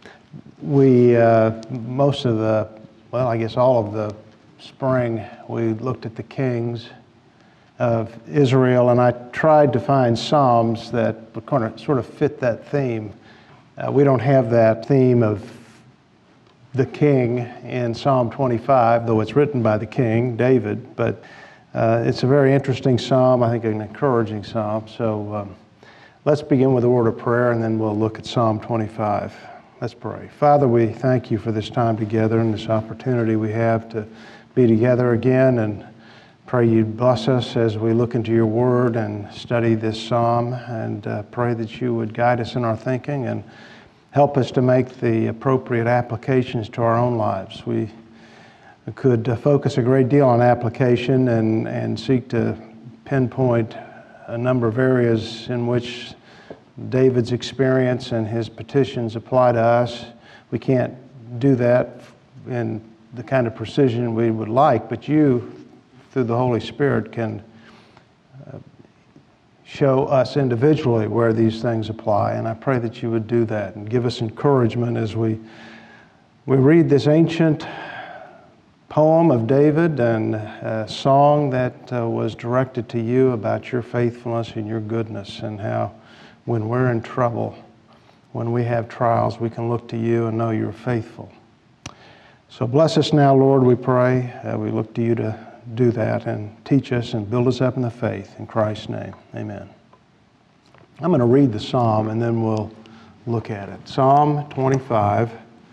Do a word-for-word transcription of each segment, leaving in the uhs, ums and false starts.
We, uh, most of the, well, I guess all of the spring, we looked at the kings of Israel, and I tried to find Psalms that would kind of sort of fit that theme. Uh, we don't have that theme of the king in Psalm twenty-five, though it's written by the king, David, but uh, it's a very interesting psalm, I think an encouraging psalm. So um, let's begin with a word of prayer, and then we'll look at Psalm twenty-five. Let's pray. Father, we thank you for this time together and this opportunity we have to be together again, and pray you bless us as we look into your word and study this psalm, and uh, pray that you would guide us in our thinking and help us to make the appropriate applications to our own lives. We could uh, focus a great deal on application and, and seek to pinpoint a number of areas in which David's experience and his petitions apply to us. We can't do that in the kind of precision we would like, but you, through the Holy Spirit, can uh, show us individually where these things apply. And I pray that you would do that and give us encouragement as we, we read this ancient poem of David and a song that uh, was directed to you about your faithfulness and your goodness, and how when we're in trouble, when we have trials, we can look to you and know you're faithful. So bless us now, Lord, we pray. Uh, we look to you to do that and teach us and build us up in the faith. In Christ's name, amen. I'm going to read the psalm and then we'll look at it. Psalm twenty-five.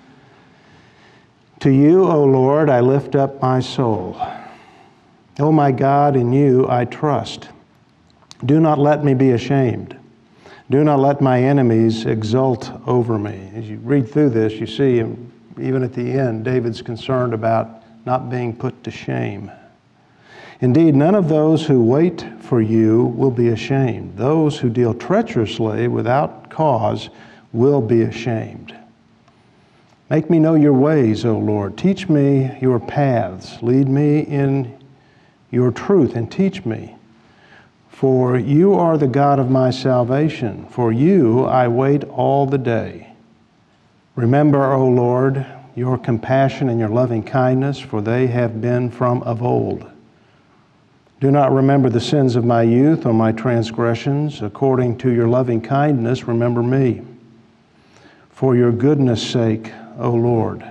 To you, O Lord, I lift up my soul. O my God, in you I trust. Do not let me be ashamed. Do not let my enemies exult over me. As you read through this, you see, even at the end, David's concerned about not being put to shame. Indeed, none of those who wait for you will be ashamed. Those who deal treacherously without cause will be ashamed. Make me know your ways, O Lord. Teach me your paths. Lead me in your truth and teach me. For you are the God of my salvation. For you I wait all the day. Remember, O Lord, your compassion and your loving kindness, for they have been from of old. Do not remember the sins of my youth or my transgressions. According to your loving kindness, remember me. For your goodness' sake, O Lord.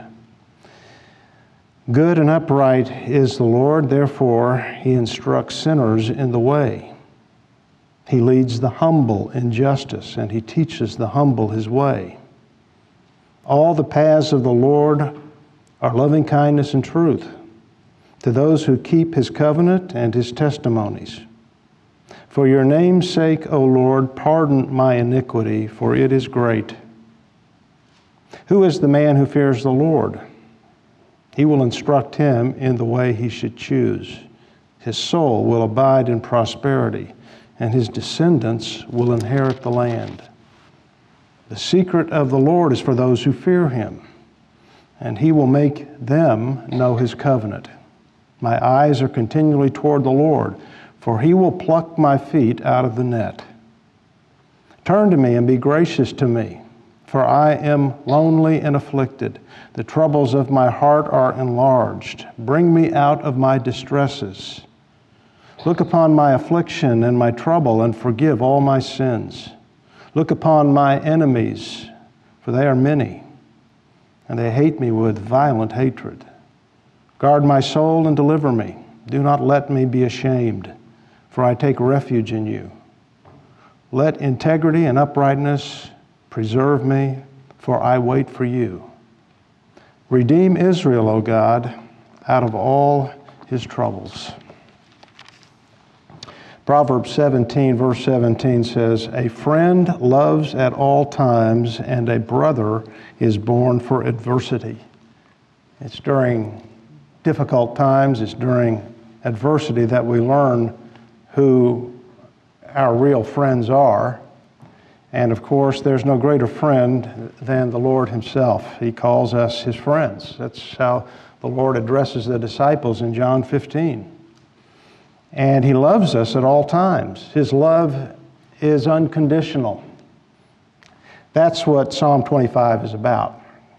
Good and upright is the Lord, therefore he instructs sinners in the way. He leads the humble in justice, and he teaches the humble his way. All the paths of the Lord are loving kindness and truth to those who keep his covenant and his testimonies. For your name's sake, O Lord, pardon my iniquity, for it is great. Who is the man who fears the Lord? He will instruct him in the way he should choose. His soul will abide in prosperity, and his descendants will inherit the land. The secret of the Lord is for those who fear him, and he will make them know his covenant. My eyes are continually toward the Lord, for he will pluck my feet out of the net. Turn to me and be gracious to me, for I am lonely and afflicted. The troubles of my heart are enlarged. Bring me out of my distresses. Look upon my affliction and my trouble, and forgive all my sins. Look upon my enemies, for they are many, and they hate me with violent hatred. Guard my soul and deliver me. Do not let me be ashamed, for I take refuge in you. Let integrity and uprightness preserve me, for I wait for you. Redeem Israel, O God, out of all his troubles. Proverbs seventeen, verse seventeen says, a friend loves at all times, and a brother is born for adversity. It's during difficult times, it's during adversity that we learn who our real friends are. And of course, there's no greater friend than the Lord himself. He calls us his friends. That's how the Lord addresses the disciples in John fifteen. And he loves us at all times. His love is unconditional. That's what Psalm twenty-five is about.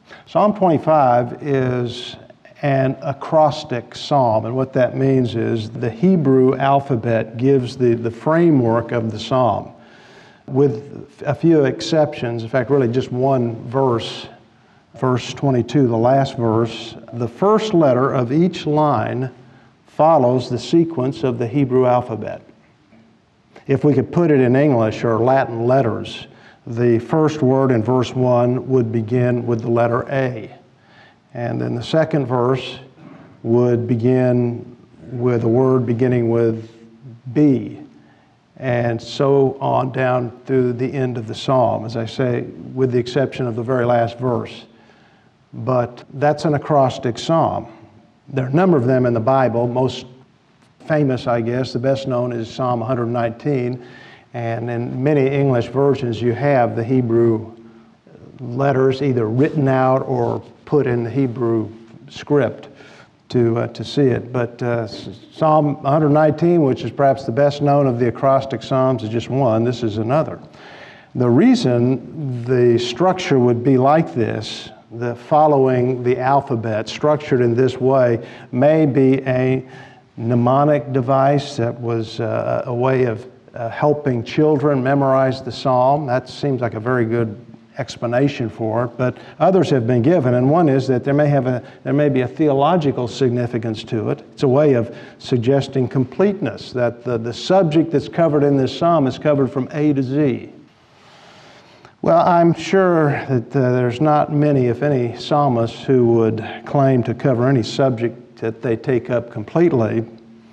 Psalm twenty-five is an acrostic psalm, and what that means is the Hebrew alphabet gives the, the framework of the psalm, with a few exceptions. In fact, really just one verse, verse twenty-two, the last verse. The first letter of each line follows the sequence of the Hebrew alphabet. If we could put it in English or Latin letters, the first word in verse one would begin with the letter A. And then the second verse would begin with a word beginning with B. And so on down through the end of the psalm, as I say, with the exception of the very last verse. But that's an acrostic psalm. There are a number of them in the Bible. Most famous, I guess, the best known is Psalm one hundred nineteen. And in many English versions, you have the Hebrew letters either written out or put in the Hebrew script to uh, to see it. But uh, Psalm one hundred nineteen, which is perhaps the best known of the acrostic psalms, is just one. This is another. The reason the structure would be like this, the following the alphabet, structured in this way, may be a mnemonic device that was uh, a way of uh, helping children memorize the psalm. That seems like a very good explanation for it, but others have been given, and one is that there may have a there may be a theological significance to it. It's a way of suggesting completeness, that the, the subject that's covered in this psalm is covered from A to Z. Well, I'm sure that uh, there's not many, if any, psalmists who would claim to cover any subject that they take up completely.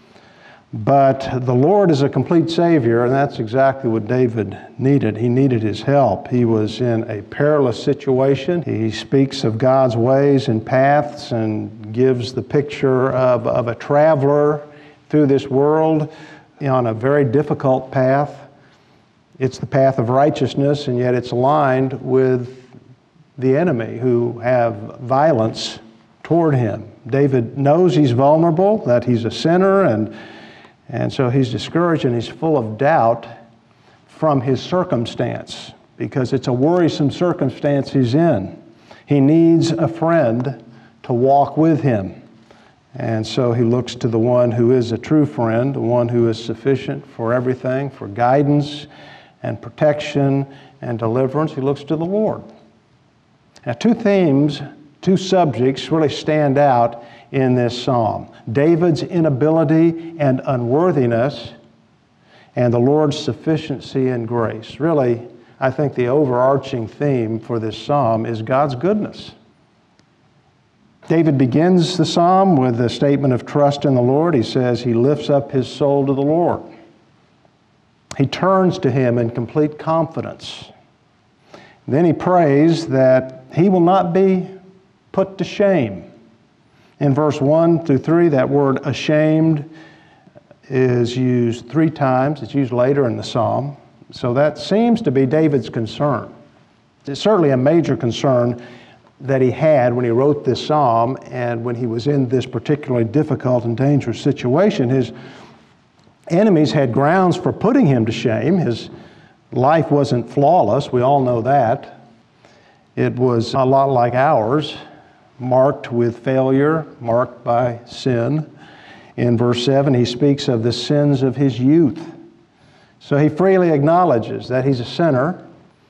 But the Lord is a complete Savior, and that's exactly what David needed. He needed his help. He was in a perilous situation. He speaks of God's ways and paths and gives the picture of, of a traveler through this world on a very difficult path. It's the path of righteousness, and yet it's aligned with the enemy who have violence toward him. David knows he's vulnerable, that he's a sinner, and And so he's discouraged and he's full of doubt from his circumstance, because it's a worrisome circumstance he's in. He needs a friend to walk with him. And so he looks to the one who is a true friend, the one who is sufficient for everything, for guidance and protection and deliverance. He looks to the Lord. Now, two themes, two subjects really stand out in this psalm: David's inability and unworthiness, and the Lord's sufficiency and grace. Really, I think the overarching theme for this psalm is God's goodness. David begins the psalm with a statement of trust in the Lord. He says he lifts up his soul to the Lord. He turns to him in complete confidence. Then he prays that he will not be put to shame. In verse one through three, that word ashamed is used three times. It's used later in the psalm. So that seems to be David's concern. It's certainly a major concern that he had when he wrote this psalm, and when he was in this particularly difficult and dangerous situation. His enemies had grounds for putting him to shame. His life wasn't flawless. We all know that. It was a lot like ours, marked with failure, marked by sin. In verse seven, he speaks of the sins of his youth. So he freely acknowledges that he's a sinner,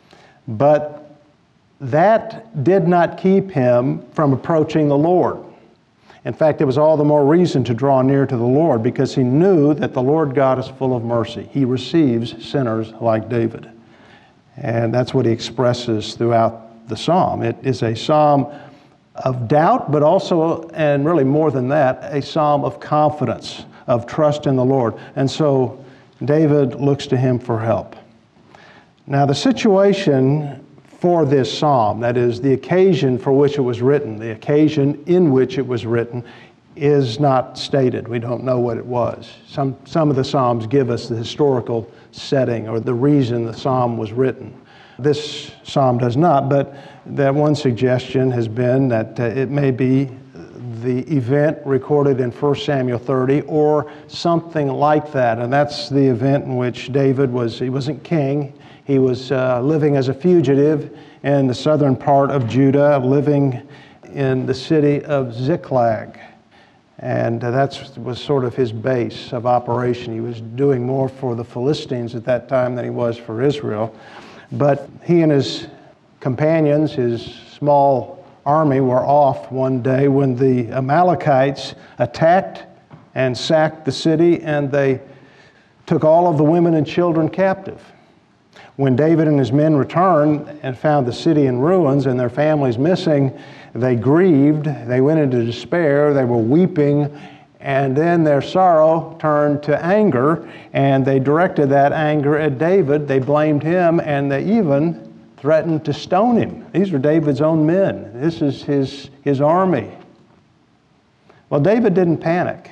but that did not keep him from approaching the Lord. In fact, it was all the more reason to draw near to the Lord, because he knew that the Lord God is full of mercy. He receives sinners like David. And that's what he expresses throughout the psalm. It is a psalm of doubt, but also, and really more than that, a psalm of confidence, of trust in the Lord. And so David looks to him for help. Now, the situation for this psalm, that is, the occasion for which it was written, the occasion in which it was written, is not stated. We don't know what it was. Some, some of the psalms give us the historical setting or the reason the psalm was written. This psalm does not, but that one suggestion has been that uh, it may be the event recorded in First Samuel thirty, or something like that. And that's the event in which David was, he wasn't king, he was uh, living as a fugitive in the southern part of Judah, living in the city of Ziklag. And uh, that was sort of his base of operation. He was doing more for the Philistines at that time than he was for Israel. But he and his companions, his small army, were off one day when the Amalekites attacked and sacked the city, and they took all of the women and children captive. When David and his men returned and found the city in ruins and their families missing, they grieved, they went into despair, they were weeping, and then their sorrow turned to anger, and they directed that anger at David. They blamed him, and they even threatened to stone him. These are David's own men. This is his, his army. Well, David didn't panic.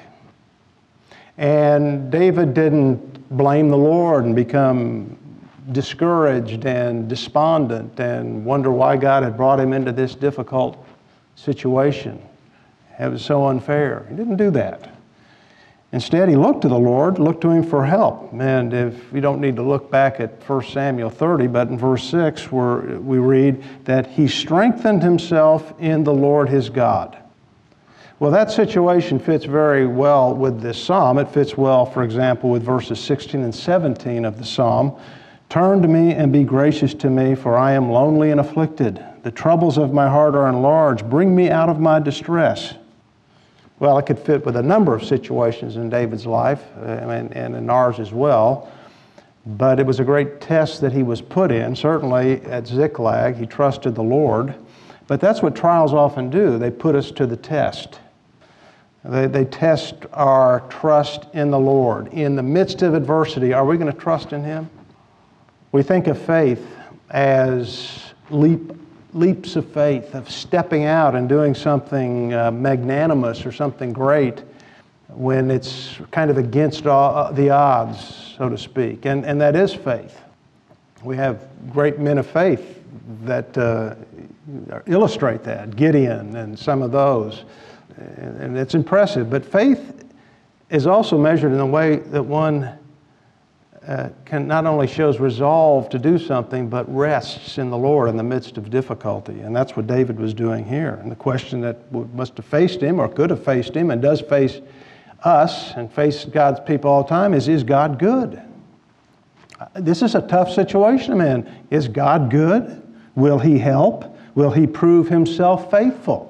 And David didn't blame the Lord and become discouraged and despondent and wonder why God had brought him into this difficult situation. It was so unfair. He didn't do that. Instead, he looked to the Lord, looked to him for help. And if we don't need to look back at First Samuel thirty, but in verse six, where we read that he strengthened himself in the Lord his God. Well, that situation fits very well with this psalm. It fits well, for example, with verses sixteen and seventeen of the psalm. Turn to me and be gracious to me, for I am lonely and afflicted. The troubles of my heart are enlarged. Bring me out of my distress. Well, it could fit with a number of situations in David's life uh, and, and in ours as well. But it was a great test that he was put in. Certainly at Ziklag, he trusted the Lord. But that's what trials often do. They put us to the test. They, they test our trust in the Lord. In the midst of adversity, are we going to trust in Him? We think of faith as leap leaps of faith, of stepping out and doing something uh, magnanimous or something great when it's kind of against all, the odds, so to speak. And, and that is faith. We have great men of faith that uh, illustrate that, Gideon and some of those. And, and it's impressive. But faith is also measured in a way that one Uh, can not only shows resolve to do something, but rests in the Lord in the midst of difficulty. And that's what David was doing here. And the question that must have faced him, or could have faced him, and does face us, and face God's people all the time, is, is God good? This is a tough situation, man. Is God good? Will He help? Will He prove Himself faithful?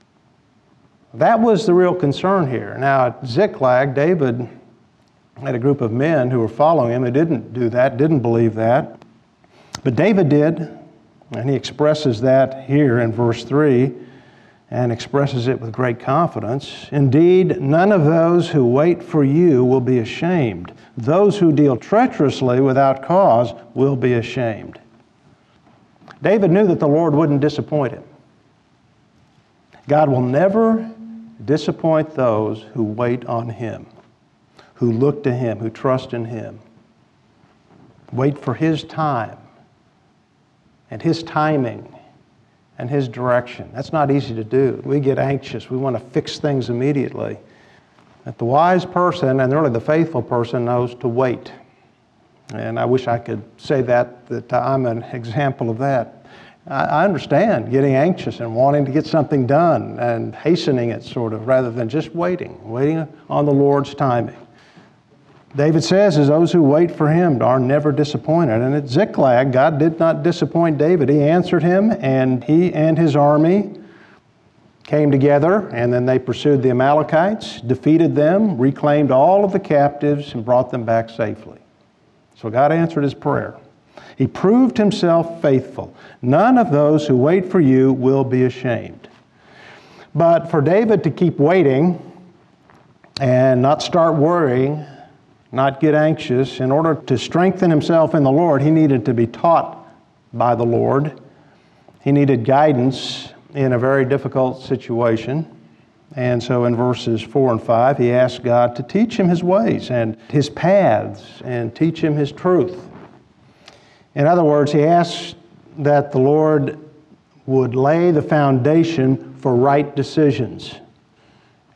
That was the real concern here. Now, at Ziklag, David had a group of men who were following him who didn't do that, didn't believe that. But David did, and he expresses that here in verse three, and expresses it with great confidence. Indeed, none of those who wait for you will be ashamed. Those who deal treacherously without cause will be ashamed. David knew that the Lord wouldn't disappoint him. God will never disappoint those who wait on Him, who look to Him, who trust in Him. Wait for His time and His timing and His direction. That's not easy to do. We get anxious. We want to fix things immediately. But the wise person, and really the faithful person, knows to wait. And I wish I could say that, that I'm an example of that. I understand getting anxious and wanting to get something done and hastening it, sort of, rather than just waiting, waiting on the Lord's timing. David says, as those who wait for Him are never disappointed. And at Ziklag, God did not disappoint David. He answered him, and he and his army came together, and then they pursued the Amalekites, defeated them, reclaimed all of the captives, and brought them back safely. So God answered his prayer. He proved Himself faithful. None of those who wait for you will be ashamed. But for David to keep waiting and not start worrying, not get anxious, in order to strengthen himself in the Lord, he needed to be taught by the Lord. He needed guidance in a very difficult situation. And so in verses four and five, he asked God to teach him His ways and His paths and teach him His truth. In other words, he asked that the Lord would lay the foundation for right decisions.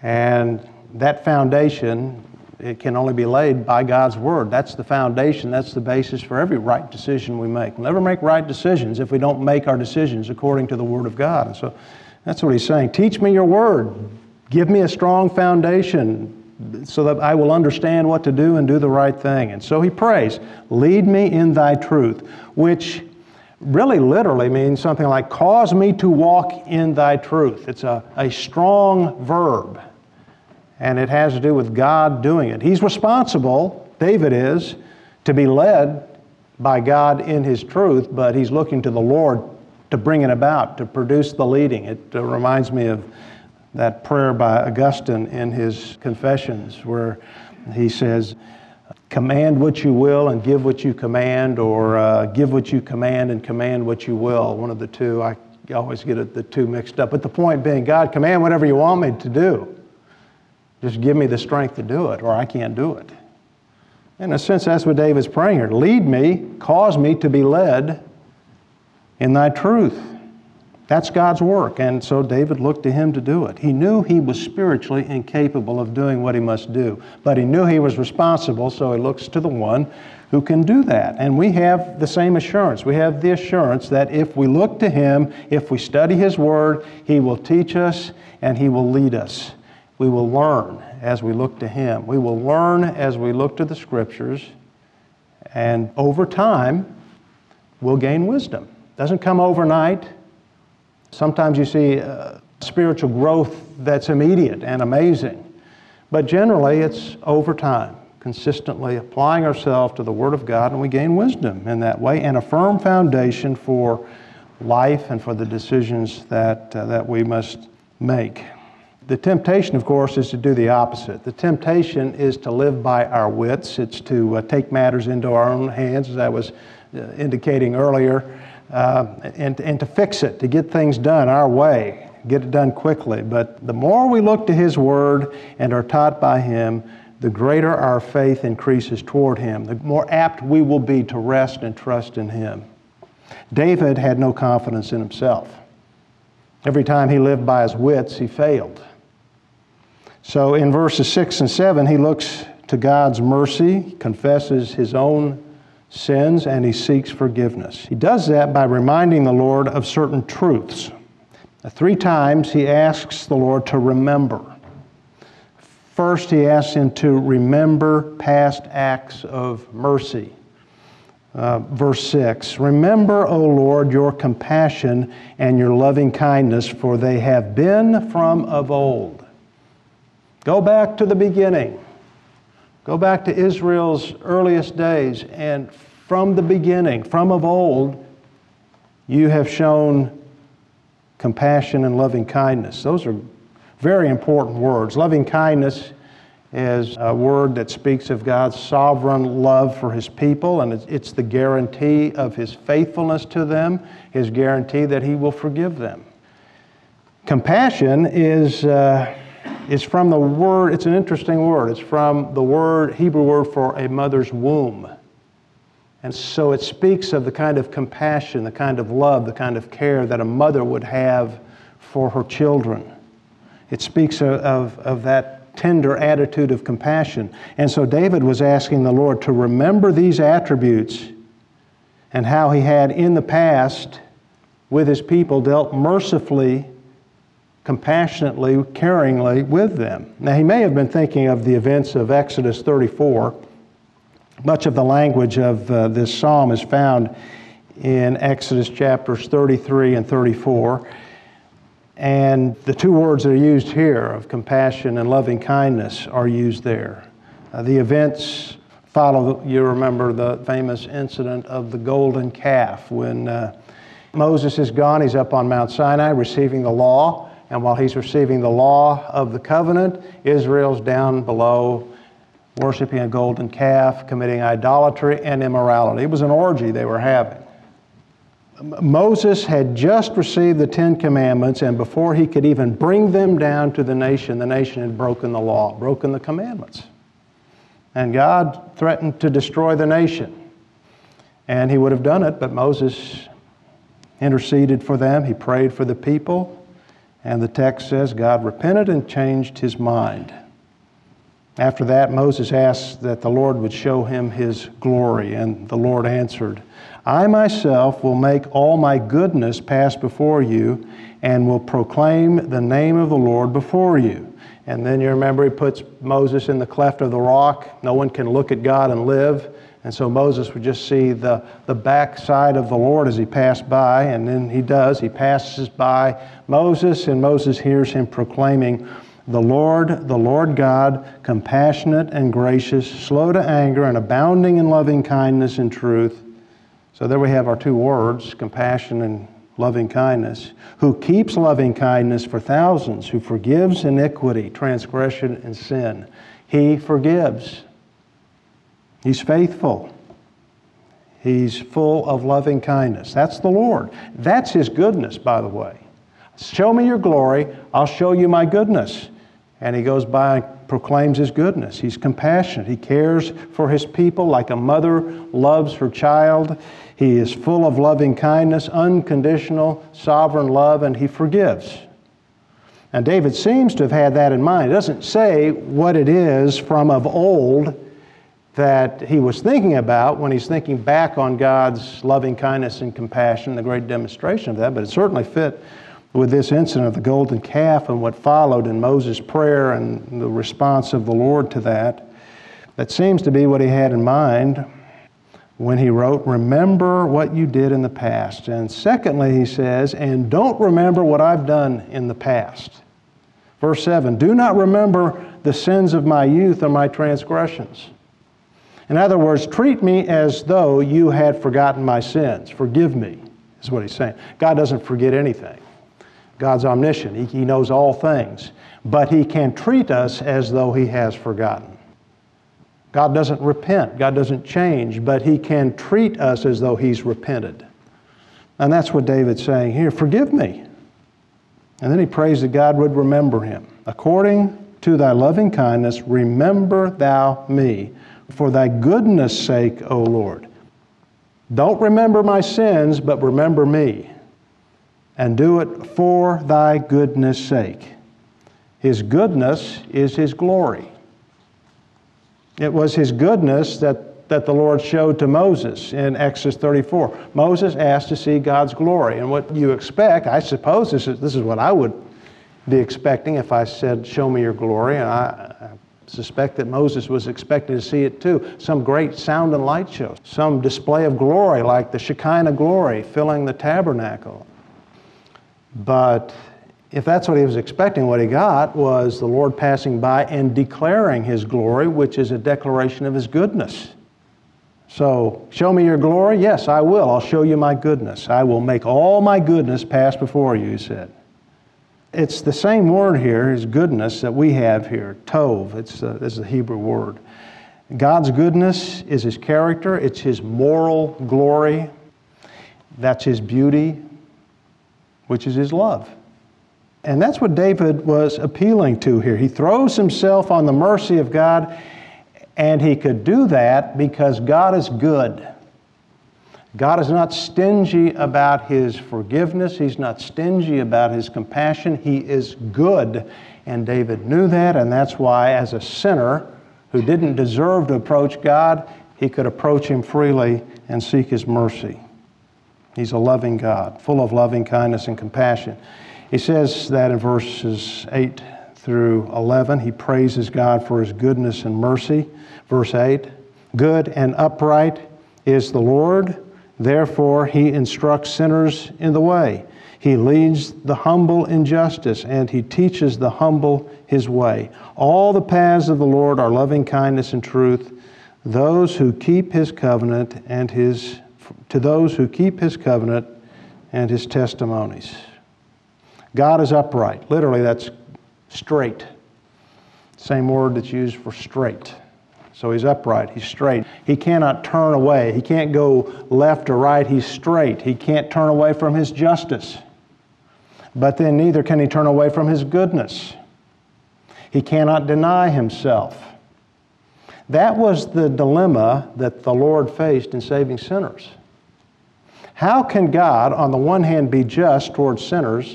And that foundation, it can only be laid by God's Word. That's the foundation, that's the basis for every right decision we make. We'll never make right decisions if we don't make our decisions according to the Word of God. And so that's what he's saying. Teach me your Word. Give me a strong foundation so that I will understand what to do and do the right thing. And so he prays, lead me in thy truth, which really literally means something like, cause me to walk in thy truth. It's a, a strong verb, and it has to do with God doing it. He's responsible, David is, to be led by God in his truth, but he's looking to the Lord to bring it about, to produce the leading. It uh, reminds me of that prayer by Augustine in his Confessions, where he says, command what you will and give what you command, or uh, give what you command and command what you will. One of the two. I always get it, the two mixed up. But the point being, God, command whatever you want me to do. Just give me the strength to do it, or I can't do it. In a sense, that's what David's praying here. Lead me, cause me to be led in thy truth. That's God's work, and so David looked to him to do it. He knew he was spiritually incapable of doing what he must do, but he knew he was responsible, so he looks to the one who can do that. And we have the same assurance. We have the assurance that if we look to him, if we study his word, he will teach us and he will lead us. We will learn as we look to him. We will learn as we look to the Scriptures, and over time, we'll gain wisdom. It doesn't come overnight. Sometimes you see uh, spiritual growth that's immediate and amazing, but generally it's over time, consistently applying ourselves to the Word of God, and we gain wisdom in that way and a firm foundation for life and for the decisions that, uh, that we must make. The temptation, of course, is to do the opposite. The temptation is to live by our wits. It's to uh, take matters into our own hands, as I was uh, indicating earlier. Uh, and, and to fix it, to get things done our way, get it done quickly. But the more we look to his word and are taught by him, the greater our faith increases toward him, the more apt we will be to rest and trust in him. David had no confidence in himself. Every time he lived by his wits, he failed. So in verses six and seven, he looks to God's mercy, confesses his own sins, and he seeks forgiveness. He does that by reminding the Lord of certain truths. Three times he asks the Lord to remember. First, he asks him to remember past acts of mercy. Uh, verse six, remember, O Lord, your compassion and your loving kindness, for they have been from of old. Go back to the beginning. Go back to Israel's earliest days, and from the beginning, from of old, you have shown compassion and loving kindness. Those are very important words. Loving kindness is a word that speaks of God's sovereign love for his people, and it's the guarantee of his faithfulness to them, his guarantee that he will forgive them. Compassion is... Uh, It's from the word, it's an interesting word. It's from the word, Hebrew word for a mother's womb. And so it speaks of the kind of compassion, the kind of love, the kind of care that a mother would have for her children. It speaks of, of, of that tender attitude of compassion. And so David was asking the Lord to remember these attributes and how he had in the past with his people dealt mercifully, compassionately, caringly with them. Now, he may have been thinking of the events of Exodus thirty-four. Much of the language of uh, this psalm is found in Exodus chapters thirty-three and thirty-four. And the two words that are used here of compassion and loving kindness are used there. Uh, the events follow, you remember the famous incident of the golden calf when uh, Moses is gone. He's up on Mount Sinai receiving the law. And while he's receiving the law of the covenant, Israel's down below worshiping a golden calf, committing idolatry and immorality. It was an orgy they were having. Moses had just received the Ten Commandments, and before he could even bring them down to the nation, the nation had broken the law, broken the commandments. And God threatened to destroy the nation. And he would have done it, but Moses interceded for them. He prayed for the people. And the text says God repented and changed his mind. After that, Moses asked that the Lord would show him his glory, and the Lord answered, I myself will make all my goodness pass before you, and will proclaim the name of the Lord before you. And then you remember he puts Moses in the cleft of the rock. No one can look at God and live. And so Moses would just see the, the backside of the Lord as he passed by, and then he does. He passes by Moses, and Moses hears him proclaiming, the Lord, the Lord God, compassionate and gracious, slow to anger, and abounding in loving kindness and truth. So there we have our two words, compassion and loving kindness, who keeps loving kindness for thousands, who forgives iniquity, transgression, and sin. He forgives. He's faithful. He's full of loving kindness. That's the Lord. That's his goodness, by the way. Show me your glory, I'll show you my goodness. And he goes by and proclaims his goodness. He's compassionate. He cares for his people like a mother loves her child. He is full of loving kindness, unconditional, sovereign love, and he forgives. And David seems to have had that in mind. It doesn't say what it is from of old that he was thinking about when he's thinking back on God's loving kindness and compassion, the great demonstration of that, but it certainly fit with this incident of the golden calf and what followed in Moses' prayer and the response of the Lord to that. That seems to be what he had in mind when he wrote, remember what you did in the past. And secondly, he says, and don't remember what I've done in the past. Verse seven, do not remember the sins of my youth or my transgressions. In other words, treat me as though you had forgotten my sins. Forgive me, is what he's saying. God doesn't forget anything. God's omniscient. He, he knows all things. But he can treat us as though he has forgotten. God doesn't repent. God doesn't change. But he can treat us as though he's repented. And that's what David's saying here. Forgive me. And then he prays that God would remember him. According to thy loving kindness, remember thou me. For thy goodness' sake, O Lord. Don't remember my sins, but remember me. And do it for thy goodness' sake. His goodness is his glory. It was his goodness that, that the Lord showed to Moses in Exodus thirty-four. Moses asked to see God's glory. And what you expect, I suppose this is, this is what I would be expecting if I said, show me your glory. And I, I suspect that Moses was expecting to see it too. Some great sound and light show. Some display of glory like the Shekinah glory filling the tabernacle. But if that's what he was expecting, what he got was the Lord passing by and declaring his glory, which is a declaration of his goodness. So, show me your glory? Yes, I will. I'll show you my goodness. I will make all my goodness pass before you, he said. It's the same word here, his goodness, that we have here, tov. It's the, it's the Hebrew word. God's goodness is his character. It's his moral glory. That's his beauty, which is his love. And that's what David was appealing to here. He throws himself on the mercy of God, and he could do that because God is good. God is not stingy about his forgiveness. He's not stingy about his compassion. He is good. And David knew that, and that's why as a sinner who didn't deserve to approach God, he could approach him freely and seek his mercy. He's a loving God, full of loving kindness and compassion. He says that in verses eight through eleven. He praises God for his goodness and mercy. Verse eight, good and upright is the Lord. Therefore, he instructs sinners in the way. He leads the humble in justice, and he teaches the humble his way. All the paths of the Lord are loving kindness and truth. Those who keep his covenant and his to those who keep his covenant and his testimonies. God is upright. Literally, that's straight. Same word that's used for straight. So he's upright, he's straight. He cannot turn away. He can't go left or right. He's straight. He can't turn away from his justice. But then neither can he turn away from his goodness. He cannot deny himself. That was the dilemma that the Lord faced in saving sinners. How can God, on the one hand, be just towards sinners,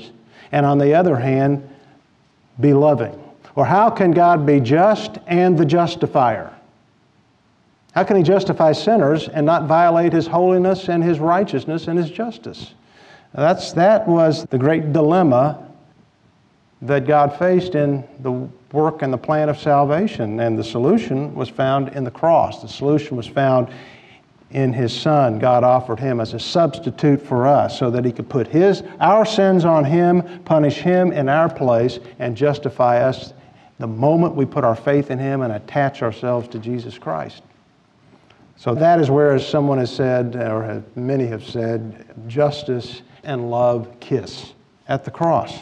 and on the other hand, be loving? Or how can God be just and the justifier? How can He justify sinners and not violate His holiness and His righteousness and His justice? That's, that was the great dilemma that God faced in the work and the plan of salvation. And the solution was found in the cross. The solution was found in His Son. God offered Him as a substitute for us so that He could put His, our sins on Him, punish Him in our place, and justify us the moment we put our faith in Him and attach ourselves to Jesus Christ. So that is where, as someone has said, or many have said, justice and love kiss at the cross.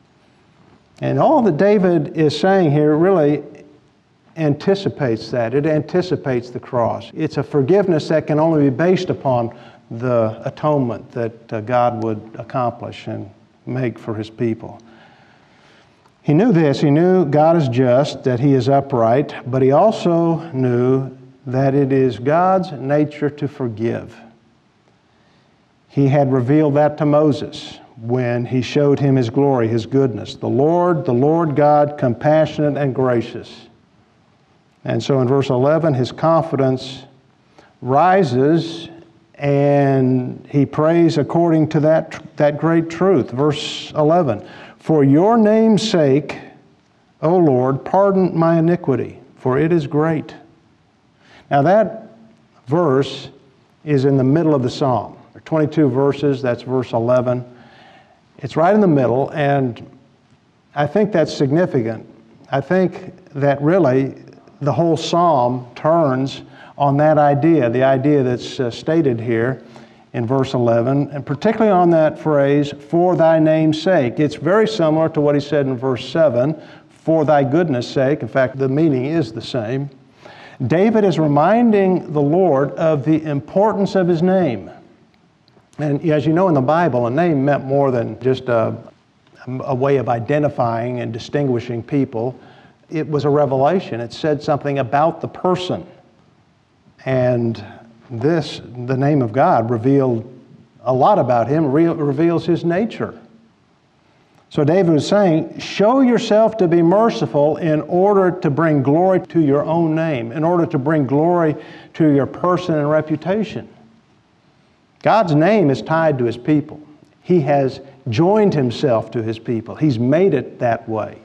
And all that David is saying here really anticipates that. It anticipates the cross. It's a forgiveness that can only be based upon the atonement that uh, God would accomplish and make for His people. He knew this. He knew God is just, that He is upright, but he also knew that it is God's nature to forgive. He had revealed that to Moses when He showed him His glory, His goodness. The Lord, the Lord God, compassionate and gracious. And so in verse eleven, his confidence rises and he prays according to that, that great truth. Verse eleven, for your name's sake, O Lord, pardon my iniquity, for it is great. Now that verse is in the middle of the psalm. There are twenty-two verses, that's verse eleven. It's right in the middle, and I think that's significant. I think that really the whole psalm turns on that idea, the idea that's uh, stated here in verse eleven, and particularly on that phrase, for thy name's sake. It's very similar to what he said in verse seven, for thy goodness' sake. In fact, the meaning is the same. David is reminding the Lord of the importance of His name. And as you know in the Bible, a name meant more than just a, a way of identifying and distinguishing people. It was a revelation. It said something about the person. And this, the name of God, revealed a lot about Him, re- reveals His nature. So David was saying, show yourself to be merciful in order to bring glory to your own name, in order to bring glory to your person and reputation. God's name is tied to His people. He has joined Himself to His people. He's made it that way.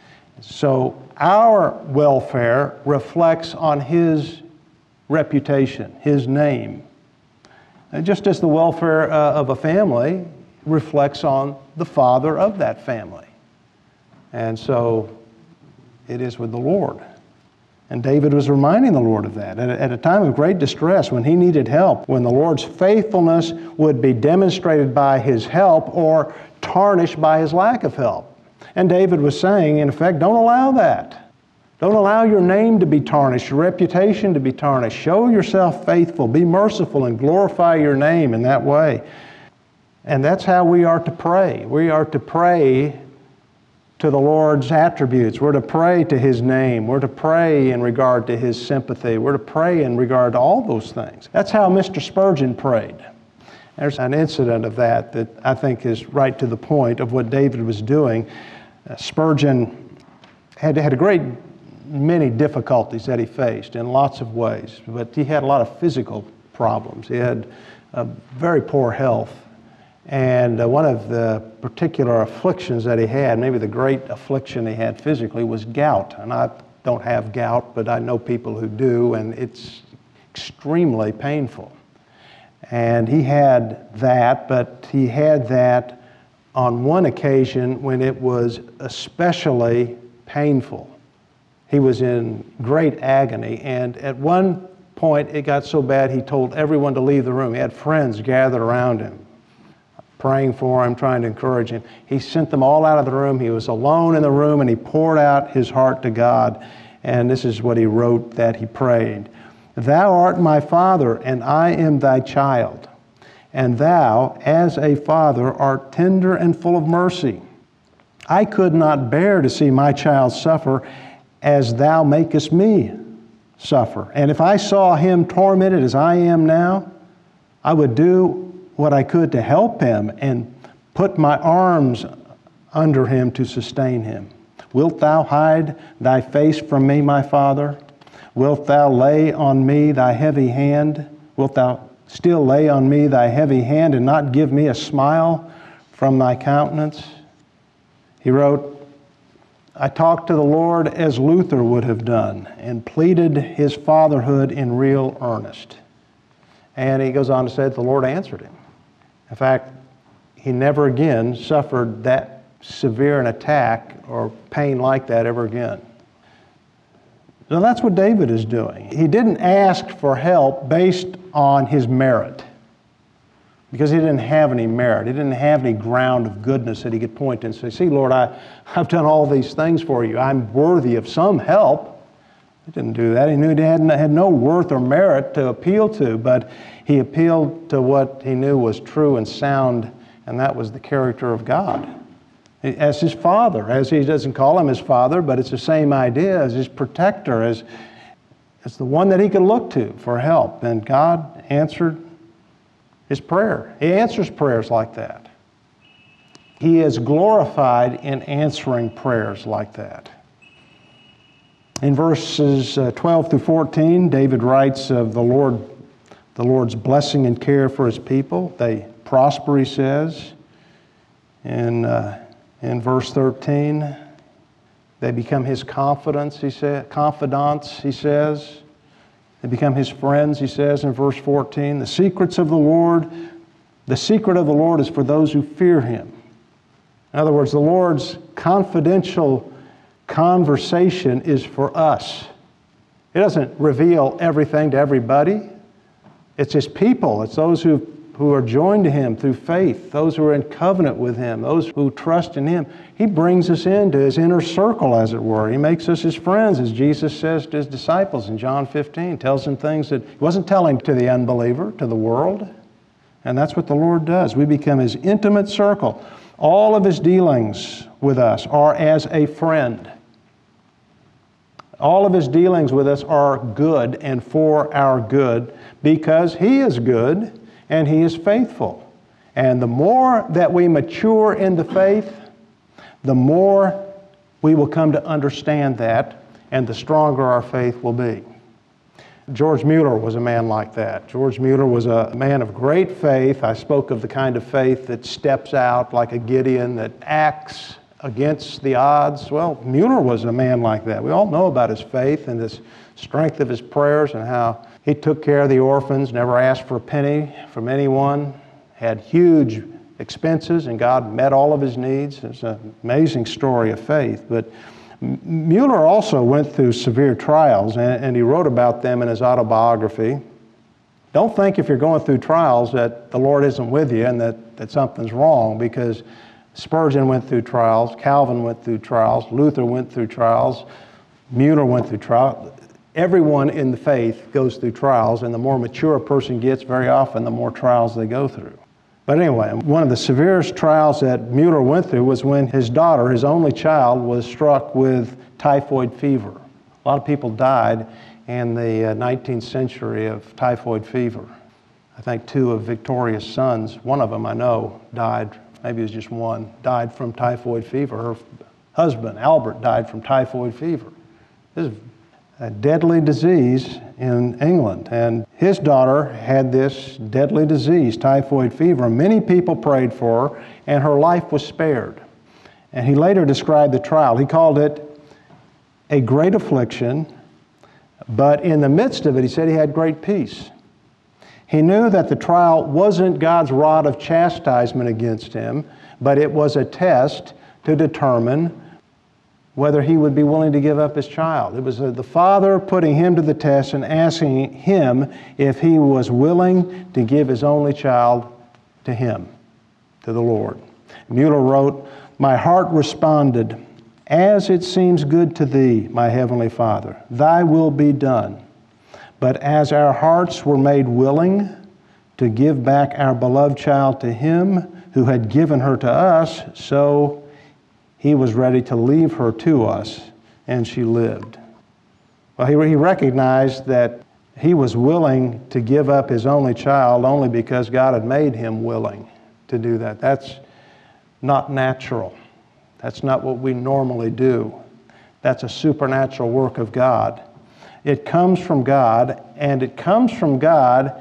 So our welfare reflects on His reputation, His name. And just as the welfare uh, of a family reflects on the father of that family. And so it is with the Lord. And David was reminding the Lord of that. At a, at a time of great distress, when he needed help, when the Lord's faithfulness would be demonstrated by His help or tarnished by His lack of help. And David was saying, in effect, don't allow that. Don't allow your name to be tarnished, your reputation to be tarnished. Show yourself faithful, be merciful, and glorify your name in that way. And that's how we are to pray. We are to pray to the Lord's attributes. We're to pray to His name. We're to pray in regard to His sympathy. We're to pray in regard to all those things. That's how Mister Spurgeon prayed. There's an incident of that that I think is right to the point of what David was doing. Uh, Spurgeon had, had a great many difficulties that he faced in lots of ways, but he had a lot of physical problems. He had uh, very poor health. And uh, one of the particular afflictions that he had, maybe the great affliction he had physically, was gout. And I don't have gout, but I know people who do, and it's extremely painful. And he had that, but he had that on one occasion when it was especially painful. He was in great agony, and at one point it got so bad he told everyone to leave the room. He had friends gathered around him, praying for him, trying to encourage him. He sent them all out of the room. He was alone in the room, and he poured out his heart to God. And this is what he wrote that he prayed. Thou art my Father, and I am thy child. And thou, as a father, art tender and full of mercy. I could not bear to see my child suffer as thou makest me suffer. And if I saw him tormented as I am now, I would do what I could to help him and put my arms under him to sustain him. Wilt thou hide thy face from me, my Father? Wilt thou lay on me thy heavy hand? Wilt thou still lay on me thy heavy hand and not give me a smile from thy countenance? He wrote, I talked to the Lord as Luther would have done and pleaded his fatherhood in real earnest. And he goes on to say that the Lord answered him. In fact, he never again suffered that severe an attack or pain like that ever again. Now that's what David is doing. He didn't ask for help based on his merit, because he didn't have any merit. He didn't have any ground of goodness that he could point to and say, see, Lord, I, I've done all these things for you. I'm worthy of some help. He didn't do that. He knew he had, had no worth or merit to appeal to, but he appealed to what he knew was true and sound, and that was the character of God. As his father, as he doesn't call him his father, but it's the same idea, as his protector, as, as the one that he could look to for help. And God answered his prayer. He answers prayers like that. He is glorified in answering prayers like that. In verses twelve through fourteen, David writes of the Lord, the Lord's blessing and care for his people. They prosper, he says. In, uh, in verse thirteen, they become his confidants, he said, confidants, he says. They become his friends, he says in verse fourteen. The secrets of the Lord, the secret of the Lord is for those who fear him. In other words, the Lord's confidential conversation is for us. It doesn't reveal everything to everybody. It's his people. It's those who, who are joined to him through faith, those who are in covenant with him, those who trust in him. He brings us into his inner circle, as it were. He makes us his friends, as Jesus says to his disciples in John fifteen. Tells them things that he wasn't telling to the unbeliever, to the world. And that's what the Lord does. We become his intimate circle. All of his dealings with us are as a friend. All of his dealings with us are good and for our good, because he is good and he is faithful. And the more that we mature in the faith, the more we will come to understand that, and the stronger our faith will be. George Mueller was a man like that. George Mueller was a man of great faith. I spoke of the kind of faith that steps out like a Gideon, that acts against the odds. Well, Mueller was a man like that. We all know about his faith and the strength of his prayers and how he took care of the orphans, never asked for a penny from anyone, had huge expenses, and God met all of his needs. It's an amazing story of faith. But Mueller also went through severe trials, and, and he wrote about them in his autobiography. Don't think if you're going through trials that the Lord isn't with you and that, that something's wrong, because Spurgeon went through trials, Calvin went through trials, Luther went through trials, Mueller went through trials. Everyone in the faith goes through trials, and the more mature a person gets, very often the more trials they go through. But anyway, one of the severest trials that Mueller went through was when his daughter, his only child, was struck with typhoid fever. A lot of people died in the nineteenth century of typhoid fever. I think two of Victoria's sons, one of them I know, died, maybe it was just one, died from typhoid fever. Her husband, Albert, died from typhoid fever. This is a deadly disease in England, and his daughter had this deadly disease, typhoid fever. Many people prayed for her, and her life was spared. And he later described the trial. He called it a great affliction, but in the midst of it, he said he had great peace. He knew that the trial wasn't God's rod of chastisement against him, but it was a test to determine whether he would be willing to give up his child. It was the Father putting him to the test and asking him if he was willing to give his only child to him, to the Lord. Mueller wrote, "My heart responded, as it seems good to thee, my heavenly Father, thy will be done. But as our hearts were made willing to give back our beloved child to him who had given her to us, so he was ready to leave her to us, and she lived." Well, he, he recognized that he was willing to give up his only child only because God had made him willing to do that. That's not natural. That's not what we normally do. That's a supernatural work of God. It comes from God, and it comes from God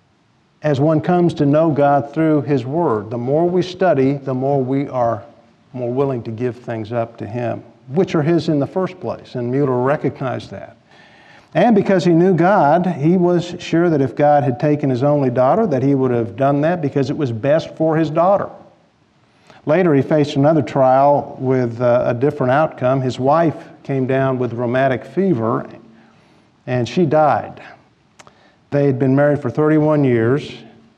as one comes to know God through His Word. The more we study, the more we are more willing to give things up to Him, which are His in the first place, and Mueller recognized that. And because he knew God, he was sure that if God had taken his only daughter, that he would have done that because it was best for his daughter. Later, he faced another trial with uh, a different outcome. His wife came down with rheumatic fever, and she died. They had been married for thirty-one years,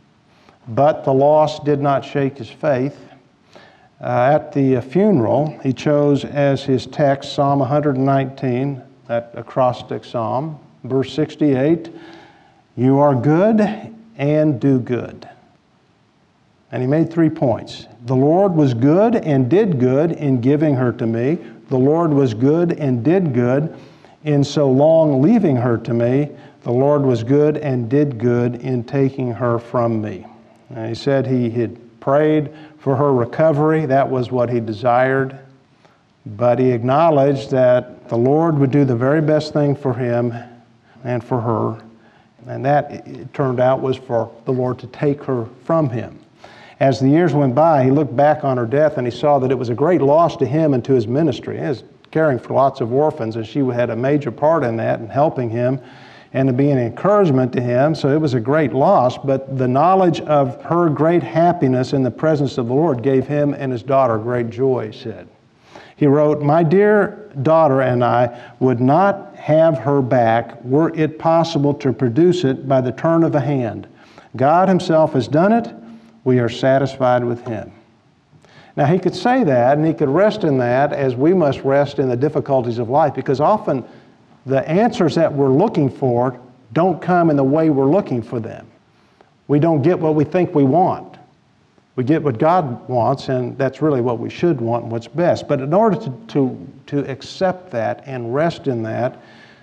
but the loss did not shake his faith. Uh, at the funeral, he chose as his text Psalm one nineteen, that acrostic psalm, verse sixty-eight, "You are good and do good." And he made three points. The Lord was good and did good in giving her to me. The Lord was good and did good in so long leaving her to me. The Lord was good and did good in taking her from me. And he said he had prayed for her recovery. That was what he desired. But he acknowledged that the Lord would do the very best thing for him and for her. And that, it turned out, was for the Lord to take her from him. As the years went by, he looked back on her death and he saw that it was a great loss to him and to his ministry. He was caring for lots of orphans, and she had a major part in that and helping him and to be an encouragement to him. So it was a great loss, but the knowledge of her great happiness in the presence of the Lord gave him and his daughter great joy, he said. He wrote, "My dear daughter and I would not have her back were it possible to produce it by the turn of a hand. God Himself has done it. We are satisfied with Him." Now, he could say that, and he could rest in that as we must rest in the difficulties of life, because often the answers that we're looking for don't come in the way we're looking for them. We don't get what we think we want. We get what God wants, and that's really what we should want and what's best. But in order to, to, to accept that and rest in that,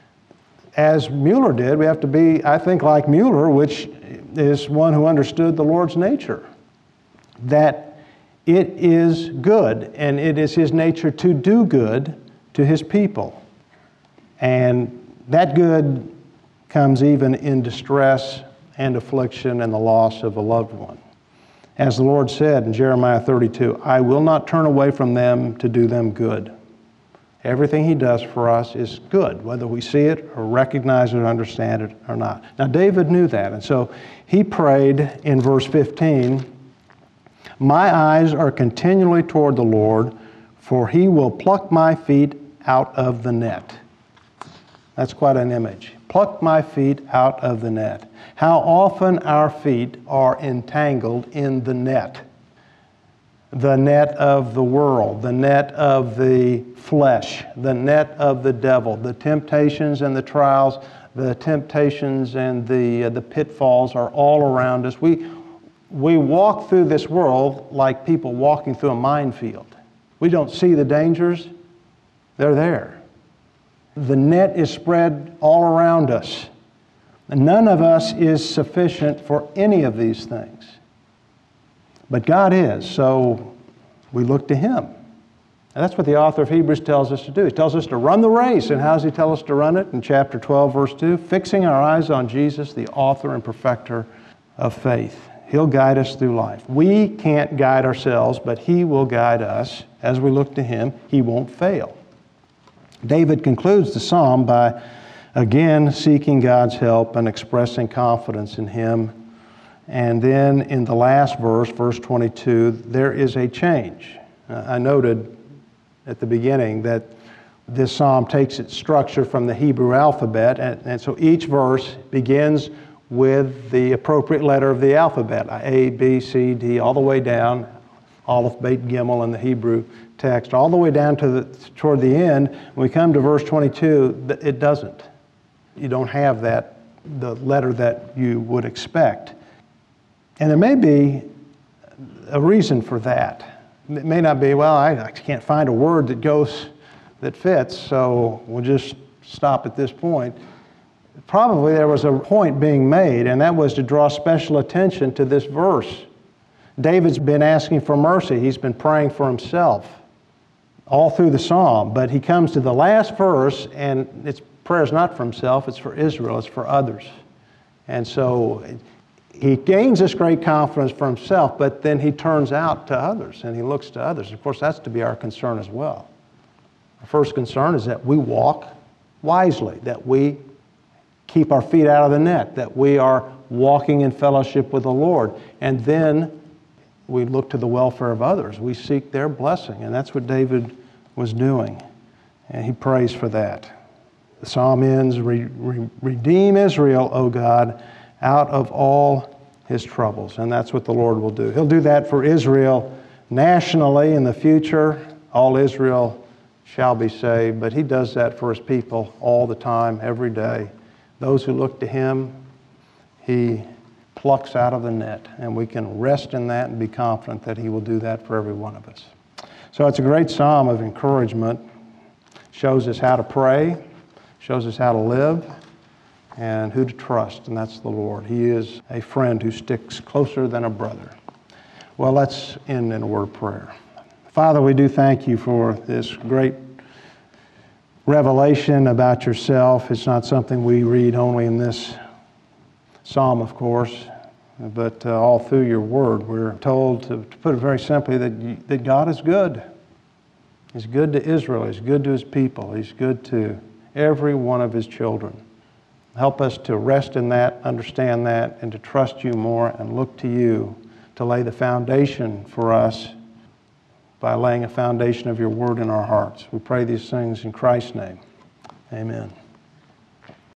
as Mueller did, we have to be, I think, like Mueller, which is one who understood the Lord's nature. That it is good, and it is His nature to do good to His people. And that good comes even in distress and affliction and the loss of a loved one. As the Lord said in Jeremiah thirty-two, "I will not turn away from them to do them good." Everything He does for us is good, whether we see it or recognize it or understand it or not. Now, David knew that, and so he prayed in verse fifteen, "My eyes are continually toward the Lord, for He will pluck my feet out of the net." That's quite an image. Pluck my feet out of the net. How often our feet are entangled in the net. The net of the world, the net of the flesh, the net of the devil, the temptations and the trials, the temptations and the, uh, the pitfalls are all around us. We, we walk through this world like people walking through a minefield. We don't see the dangers. They're there. The net is spread all around us. None of us is sufficient for any of these things. But God is, so we look to Him. And that's what the author of Hebrews tells us to do. He tells us to run the race. And how does he tell us to run it? In chapter twelve, verse two, fixing our eyes on Jesus, the author and perfecter of faith. He'll guide us through life. We can't guide ourselves, but He will guide us. As we look to Him, He won't fail. David concludes the psalm by, again, seeking God's help and expressing confidence in Him. And then in the last verse, verse twenty-two, there is a change. Uh, I noted at the beginning that this psalm takes its structure from the Hebrew alphabet, and, and so each verse begins with the appropriate letter of the alphabet, A, B, C, D, all the way down, Aleph, Bet, Gimel in the Hebrew text, all the way down to the, toward the end. When we come to verse twenty-two, it doesn't. You don't have that, the letter that you would expect. And there may be a reason for that. It may not be, well, I, I can't find a word that goes, that fits, so we'll just stop at this point. Probably there was a point being made, and that was to draw special attention to this verse. David's been asking for mercy. He's been praying for himself. all through the psalm. But he comes to the last verse, and it's prayer is not for himself, it's for Israel, it's for others. And so he gains this great confidence for himself, but then he turns out to others, and he looks to others. Of course, that's to be our concern as well. Our first concern is that we walk wisely, that we keep our feet out of the net, that we are walking in fellowship with the Lord. And then we look to the welfare of others. We seek their blessing, and that's what David was doing. And he prays for that. The psalm ends, re- re- redeem Israel, O God, out of all his troubles. And that's what the Lord will do. He'll do that for Israel nationally in the future. All Israel shall be saved. But he does that for his people all the time, every day. Those who look to him, he plucks out of the net. And we can rest in that and be confident that he will do that for every one of us. So it's a great psalm of encouragement. Shows us how to pray, shows us how to live, and who to trust, and that's the Lord. He is a friend who sticks closer than a brother. Well, let's end in a word of prayer. Father, we do thank you for this great revelation about yourself. It's not something we read only in this psalm, of course, but uh, all through your word. We're told, to, to put it very simply, that, you, that God is good. He's good to Israel. He's good to his people. He's good to every one of his children. Help us to rest in that, understand that, and to trust you more and look to you to lay the foundation for us by laying a foundation of your word in our hearts. We pray these things in Christ's name. Amen.